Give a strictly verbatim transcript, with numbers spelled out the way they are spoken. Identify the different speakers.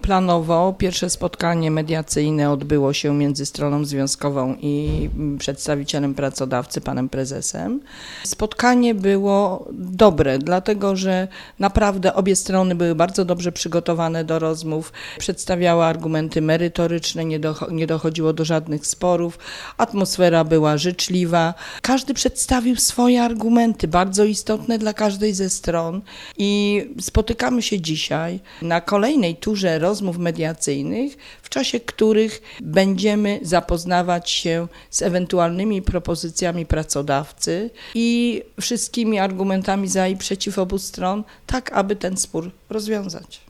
Speaker 1: planowo pierwsze spotkanie mediacyjne odbyło się między stroną związkową i przedstawicielem pracodawcy, panem prezesem. Spotkanie było dobre, dlatego że naprawdę obie strony były bardzo dobrze przygotowane do rozmów, przedstawiały argumenty merytoryczne, nie, docho- nie dochodziło do żadnych sporów, atmosfera była życzliwa. Każdy przedstawił swoje argumenty, bardzo istotne dla każdej ze stron i spotykamy się dzisiaj na kolejnej turze rozmów mediacyjnych, w czasie których będziemy zapoznawać się z ewentualnymi propozycjami pracodawcy i wszystkimi argumentami za i przeciw obu stron, tak aby ten spór rozwiązać.